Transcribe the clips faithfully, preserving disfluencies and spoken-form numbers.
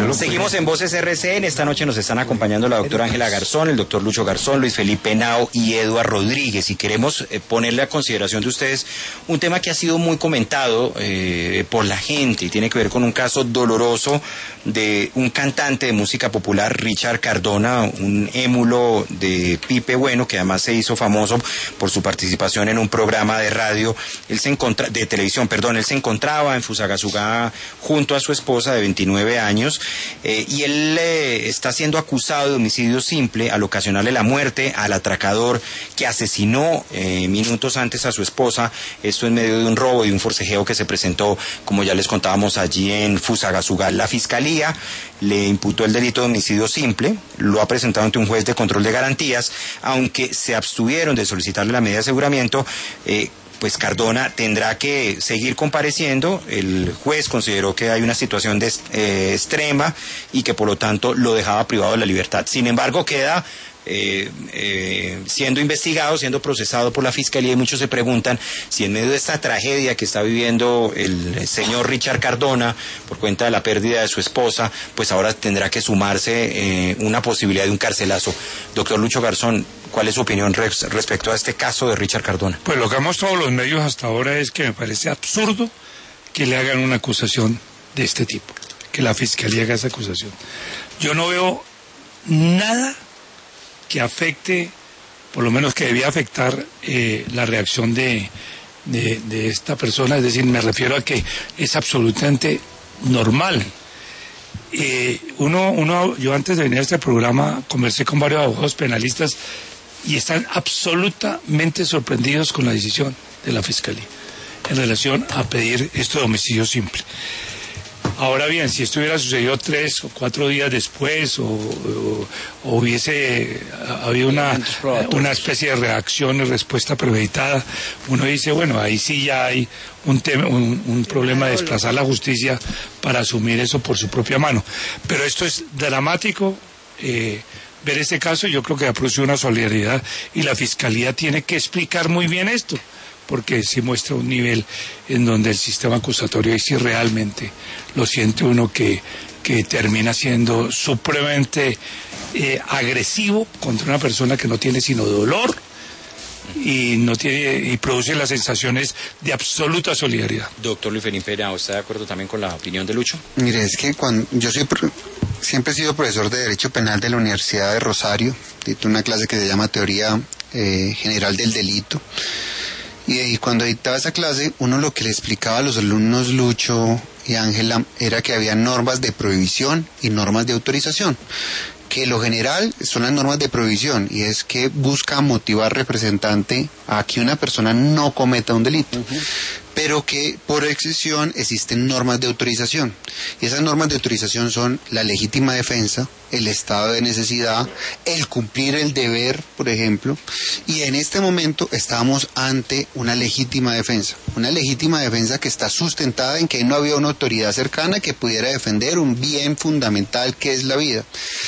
lo Seguimos en Voces R C N. Esta noche nos están acompañando la doctora Ángela Garzón, el doctor Lucho Garzón, Luis Felipe Henao y Eduard Rodríguez. Y queremos eh, ponerle a consideración de ustedes un tema que ha sido muy comentado eh, por la gente y tiene que ver con un caso doloroso de un cantante de música popular, Richard Cardona, un émulo de Pipe Bueno, que además se hizo famoso por su participación en un programa de radio, él se encontra de televisión, perdón, él se encontraba en Fusagasugá junto a su esposa de veintinueve años, eh, y él eh, está siendo acusado de homicidio simple al ocasionarle la muerte al atracador que asesinó eh, minutos antes a su esposa, esto en medio de un robo y un forcejeo que se presentó, como ya les contábamos, allí en Fusagasugá. La fiscalía le imputó el delito de homicidio simple, lo ha presentado ante un juez de control de garantías, aunque se abstuvieron de solicitarle la medida de aseguramiento. eh, pues Cardona tendrá que seguir compareciendo. El juez consideró que hay una situación de, eh, extrema y que por lo tanto lo dejaba privado de la libertad. Sin embargo, queda eh, eh, siendo investigado, siendo procesado por la Fiscalía, y muchos se preguntan si en medio de esta tragedia que está viviendo el señor Richard Cardona por cuenta de la pérdida de su esposa, pues ahora tendrá que sumarse eh, una posibilidad de un carcelazo. Doctor Lucho Garzón, ¿cuál es su opinión res respecto a este caso de Richard Cardona? Pues lo que han mostrado los medios hasta ahora es que me parece absurdo que le hagan una acusación de este tipo, que la Fiscalía haga esa acusación. Yo no veo nada que afecte, por lo menos que debía afectar eh, la reacción de, de, de esta persona, es decir, me refiero a que es absolutamente normal. Eh, uno, uno, yo antes de venir a este programa conversé con varios abogados penalistas y están absolutamente sorprendidos con la decisión de la Fiscalía en relación a pedir esto de homicidio simple. Ahora bien, si esto hubiera sucedido tres o cuatro días después o, o, o hubiese habido una, una especie de reacción y respuesta premeditada, uno dice, bueno, ahí sí ya hay un, tema, un, un problema de desplazar la justicia para asumir eso por su propia mano. Pero esto es dramático. Eh, ver este caso, yo creo que ha producido una solidaridad y la Fiscalía tiene que explicar muy bien esto, porque sí muestra un nivel en donde el sistema acusatorio, y si realmente lo siente uno, que, que termina siendo supremamente eh, agresivo contra una persona que no tiene sino dolor y no tiene y produce las sensaciones de absoluta solidaridad. Doctor Luis Felipe Henao, ¿está de acuerdo también con la opinión de Lucho? Mire, es que cuando yo soy siempre he sido profesor de Derecho Penal de la Universidad de Rosario, dicto una clase que se llama Teoría eh, General del Delito. Y cuando dictaba esa clase, uno lo que le explicaba a los alumnos Lucho y Ángela era que había normas de prohibición y normas de autorización. Que lo general son las normas de prohibición, y es que busca motivar representante a que una persona no cometa un delito. Uh-huh. Pero que por excepción existen normas de autorización. Y esas normas de autorización son la legítima defensa, el estado de necesidad, el cumplir el deber, por ejemplo. Y en este momento estamos ante una legítima defensa. Una legítima defensa que está sustentada en que no había una autoridad cercana que pudiera defender un bien fundamental que es la vida.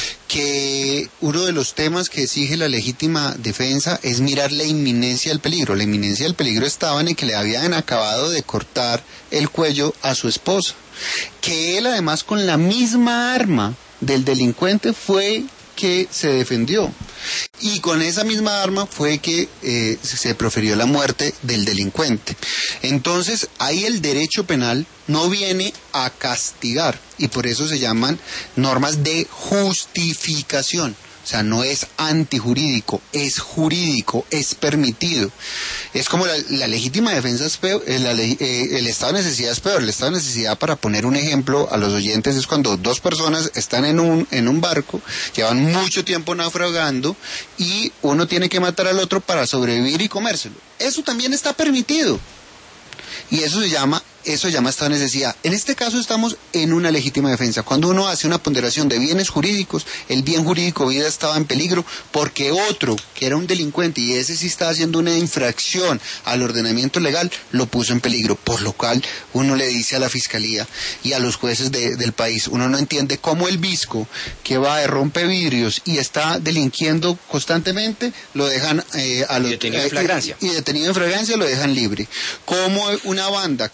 Que uno de los temas que exige la legítima defensa es mirar la inminencia del peligro. La inminencia del peligro estaba en que le habían acabado de cortar el cuello a su esposa. Que él, además, con la misma arma del delincuente fue que se defendió. Y con esa misma arma fue que eh, se profirió la muerte del delincuente. Entonces, ahí el derecho penal no viene a castigar, y por eso se llaman normas de justificación. O sea, no es antijurídico, es jurídico, es permitido. Es como la, la legítima defensa es peor, la, eh, el estado de necesidad es peor. El estado de necesidad, para poner un ejemplo a los oyentes, es cuando dos personas están en un, en un barco, llevan mucho tiempo naufragando y uno tiene que matar al otro para sobrevivir y comérselo. Eso también está permitido. Y eso se llama, eso se llama estado de necesidad. En este caso estamos en una legítima defensa. Cuando uno hace una ponderación de bienes jurídicos, el bien jurídico vida estaba en peligro porque otro, que era un delincuente, y ese sí estaba haciendo una infracción al ordenamiento legal, lo puso en peligro. Por lo cual uno le dice a la Fiscalía y a los jueces de, del país, uno no entiende cómo el visco que va de rompe vidrios y está delinquiendo constantemente, lo dejan eh, a los, y detenido eh, en flagrancia. Y, y detenido en flagrancia lo dejan libre. Como una banda que estaba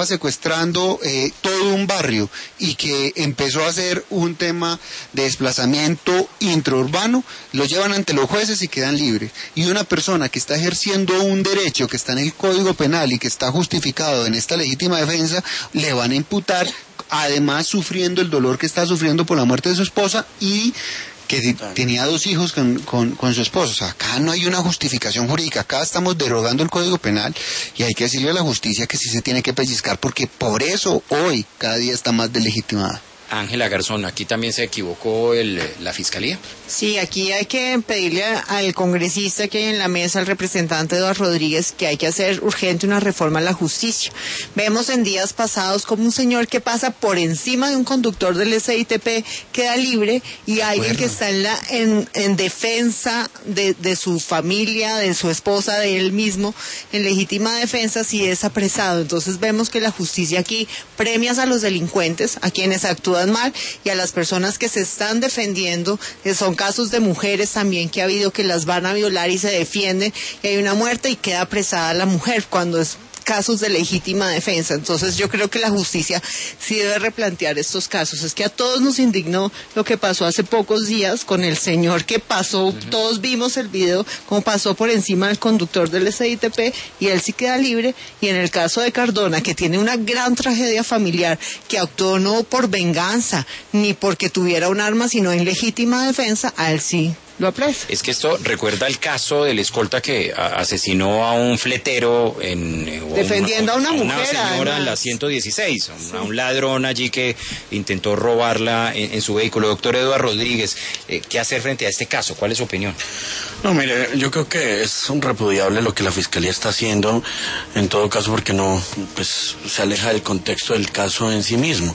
secuestrando eh, todo un barrio y que empezó a ser un tema de desplazamiento intraurbano, lo llevan ante los jueces y quedan libres. Y una persona que está ejerciendo un derecho que está en el Código Penal y que está justificado en esta legítima defensa, le van a imputar, además sufriendo el dolor que está sufriendo por la muerte de su esposa y que tenía dos hijos con, con, con su esposo. O sea, acá no hay una justificación jurídica, acá estamos derogando el Código Penal y hay que decirle a la justicia que sí se tiene que pellizcar, porque por eso hoy cada día está más delegitimada. Ángela Garzón, ¿aquí también se equivocó el, la Fiscalía? Sí, aquí hay que pedirle al congresista que hay en la mesa, al representante Eduardo Rodríguez, que hay que hacer urgente una reforma a la justicia. Vemos en días pasados como un señor que pasa por encima de un conductor del S I T P queda libre y alguien que está en, la, en, en defensa de, de su familia, de su esposa, de él mismo, en legítima defensa, sí es apresado. Entonces vemos que la justicia aquí premia a los delincuentes, a quienes actúan mal y a las personas que se están defendiendo, que son casos de mujeres también que ha habido que las van a violar y se defienden y hay una muerte y queda apresada la mujer cuando es casos de legítima defensa. Entonces yo creo que la justicia sí debe replantear estos casos. Es que a todos nos indignó lo que pasó hace pocos días con el señor que pasó, uh-huh. Todos vimos el video, como pasó por encima del conductor del S I T P y él sí queda libre. Y en el caso de Cardona, que tiene una gran tragedia familiar, que actuó no por venganza, ni porque tuviera un arma, sino en legítima defensa, a él sí lo aprecia. Es que esto recuerda el caso del escolta que asesinó a un fletero en defendiendo una, a una mujer, mujer, una señora además. En la ciento dieciséis, Sí. a un ladrón allí que intentó robarla en, en su vehículo. Doctor Eduardo Rodríguez, eh, ¿qué hacer frente a este caso? ¿Cuál es su opinión? No, mire, yo creo que es un repudiable lo que la Fiscalía está haciendo, en todo caso porque no, pues, se aleja del contexto del caso en sí mismo,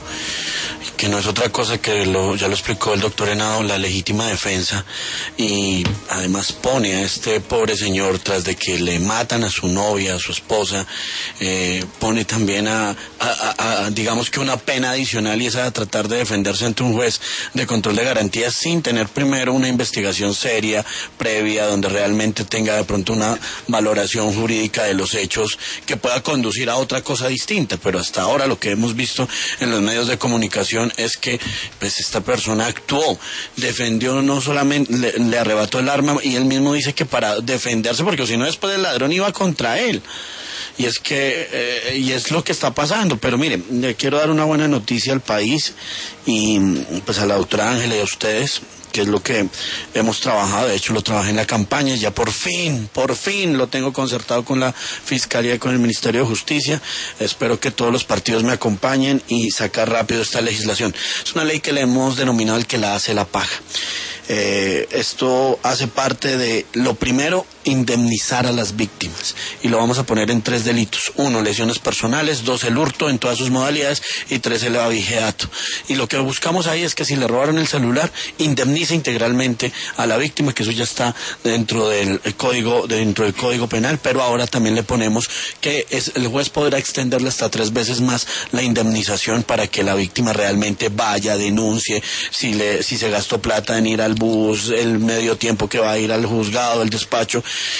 que no es otra cosa que, lo, ya lo explicó el doctor Henao, la legítima defensa, y además pone a este pobre señor, tras de que le matan a su novia, a su esposa, eh, pone también a, a, a, a, digamos que una pena adicional, y es a tratar de defenderse ante un juez de control de garantías sin tener primero una investigación seria, previa, donde realmente tenga de pronto una valoración jurídica de los hechos que pueda conducir a otra cosa distinta. Pero hasta ahora lo que hemos visto en los medios de comunicación es que pues esta persona actuó, defendió, no solamente le, le arrebató el arma, y él mismo dice que para defenderse, porque si no después el ladrón iba contra él. Y es que, eh, y es lo que está pasando. Pero miren, le quiero dar una buena noticia al país y pues a la doctora Ángela y a ustedes, que es lo que hemos trabajado. De hecho lo trabajé en la campaña, ya por fin, por fin lo tengo concertado con la Fiscalía y con el Ministerio de Justicia. Espero que todos los partidos me acompañen y sacar rápido esta legislación. Es una ley que le hemos denominado el que la hace la paja. Eh, esto hace parte de, lo primero, indemnizar a las víctimas, y lo vamos a poner en tres delitos: uno, lesiones personales; dos, el hurto en todas sus modalidades; y tres, el abigeato. Y lo que buscamos ahí es que si le robaron el celular, indemnice integralmente a la víctima, que eso ya está dentro del código, dentro del código penal, pero ahora también le ponemos que es, el juez podrá extenderle hasta tres veces más la indemnización para que la víctima realmente vaya, denuncie, si le, si se gastó plata en ir al bus, el medio tiempo que va a ir al juzgado, el despacho.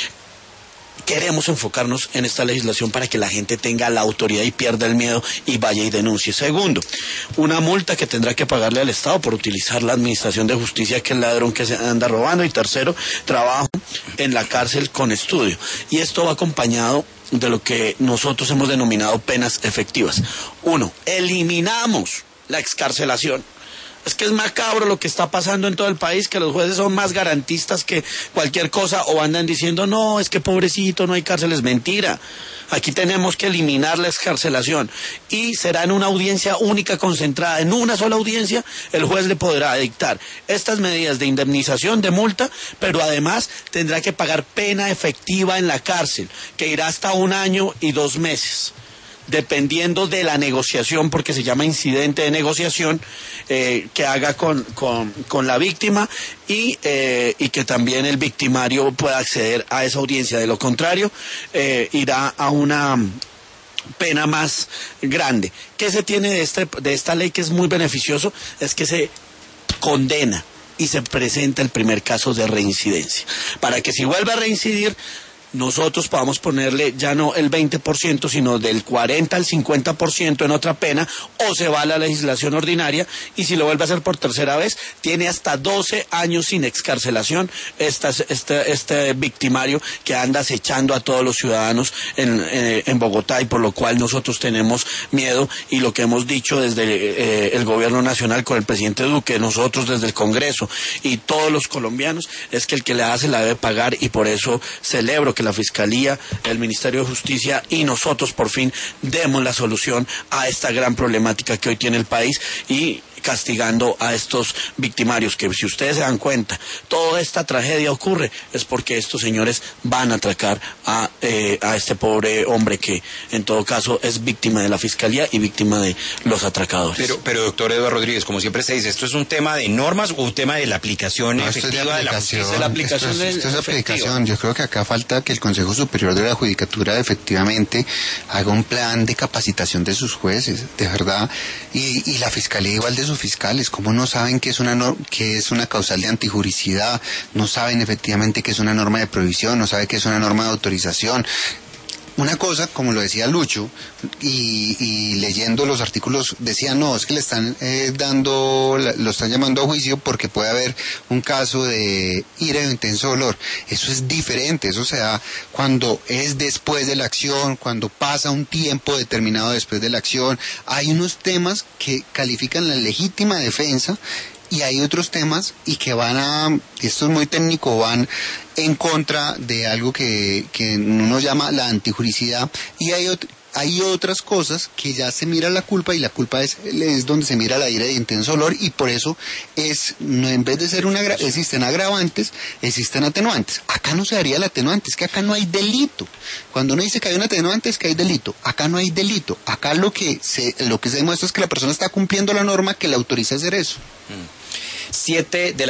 Queremos enfocarnos en esta legislación para que la gente tenga la autoridad y pierda el miedo y vaya y denuncie. Segundo, una multa que tendrá que pagarle al Estado por utilizar la administración de justicia, que el ladrón que se anda robando. Y tercero, trabajo en la cárcel con estudio. Y esto va acompañado de lo que nosotros hemos denominado penas efectivas. Uno, eliminamos la excarcelación. Es que es macabro lo que está pasando en todo el país, que los jueces son más garantistas que cualquier cosa, o andan diciendo, no, es que pobrecito, no hay cárceles. Mentira. Aquí tenemos que eliminar la excarcelación, y será en una audiencia única concentrada, en una sola audiencia, el juez le podrá dictar estas medidas de indemnización, de multa, pero además tendrá que pagar pena efectiva en la cárcel, que irá hasta un año y dos meses. Dependiendo de la negociación, porque se llama incidente de negociación, eh, que haga con, con, con la víctima, y, eh, y que también el victimario pueda acceder a esa audiencia. De lo contrario, eh, irá a una pena más grande. ¿Qué se tiene de, este, de esta ley que es muy beneficioso? Es que se condena y se presenta el primer caso de reincidencia, para que si vuelve a reincidir, nosotros podamos ponerle ya no el veinte por ciento, sino del cuarenta al cincuenta por ciento en otra pena, o se va a la legislación ordinaria, y si lo vuelve a hacer por tercera vez, tiene hasta doce años sin excarcelación esta, este, este victimario que anda acechando a todos los ciudadanos en, eh, en Bogotá, y por lo cual nosotros tenemos miedo, y lo que hemos dicho desde eh, el gobierno nacional con el presidente Duque, nosotros desde el Congreso y todos los colombianos, es que el que le hace la debe pagar, y por eso celebro que la Fiscalía, el Ministerio de Justicia y nosotros por fin demos la solución a esta gran problemática que hoy tiene el país, y castigando a estos victimarios, que si ustedes se dan cuenta, toda esta tragedia ocurre es porque estos señores van a atracar a, eh, a este pobre hombre que en todo caso es víctima de la Fiscalía y víctima de los atracadores. Pero, pero doctor Eduardo Rodríguez, como siempre se dice, ¿esto es un tema de normas o un tema de la aplicación no, efectiva de, de la justicia? de la aplicación esto es, esto es efectiva. aplicación. Yo creo que acá falta que el Consejo Superior de la Judicatura efectivamente haga un plan de capacitación de sus jueces, de verdad, y, y la Fiscalía igual de sus fiscales. ¿Cómo no saben que es una no, que es una causal de antijuricidad? No saben efectivamente que es una norma de prohibición, no saben que es una norma de autorización. Una cosa, como lo decía Lucho, y, y leyendo los artículos, decía, no, es que le están eh, dando, lo están llamando a juicio porque puede haber un caso de ira o intenso dolor. Eso es diferente, eso se da cuando es después de la acción, cuando pasa un tiempo determinado después de la acción. Hay unos temas que califican la legítima defensa, y hay otros temas y que van a, esto es muy técnico, van en contra de algo que, que uno llama la antijuricidad, y hay ot- hay otras cosas que ya se mira la culpa, y la culpa es, es donde se mira la ira de intenso dolor, y por eso es, no, en vez de ser una agra- existen agravantes, existen atenuantes. Acá no se daría el atenuante, es que acá no hay delito. Cuando uno dice que hay un atenuante es que hay delito. Acá no hay delito. Acá lo que se, lo que se demuestra es que la persona está cumpliendo la norma que le autoriza a hacer eso. Siete de